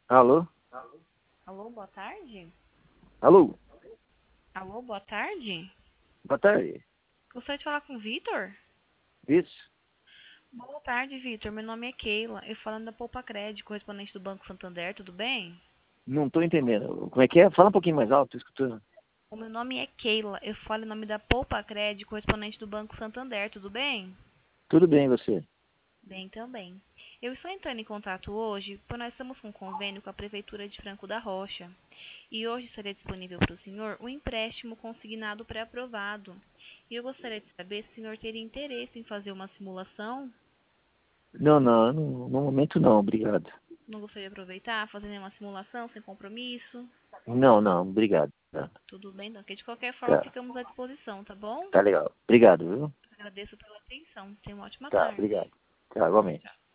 Alô? Alô, boa tarde? Alô? Alô, boa tarde? Boa tarde. Gostaria de falar com o Vitor? Isso? Boa tarde, Vitor. Meu nome é Keila. Eu falo da Poupa Cred, correspondente do Banco Santander, tudo bem? Não tô entendendo. Como é que é? Fala um pouquinho mais alto, tô escutando. O meu nome é Keila. Eu falo em nome da Poupa Cred, correspondente do Banco Santander, tudo bem? Tudo bem, você? Bem também. Eu estou entrando em contato hoje, pois nós estamos com um convênio com a Prefeitura de Franco da Rocha. E hoje seria disponível para o senhor um empréstimo consignado pré-aprovado. E eu gostaria de saber se o senhor teria interesse em fazer uma simulação. Não, não, no momento não, obrigado. Não gostaria de aproveitar, fazer nenhuma simulação sem compromisso? Não, não, obrigado. Tá, Tudo bem, então, que de qualquer forma tá, ficamos à disposição, tá bom? tá legal. Obrigado, viu? Agradeço pela atenção. Tenha uma ótima Tá, tarde. obrigado. Tá, igualmente. Tchau.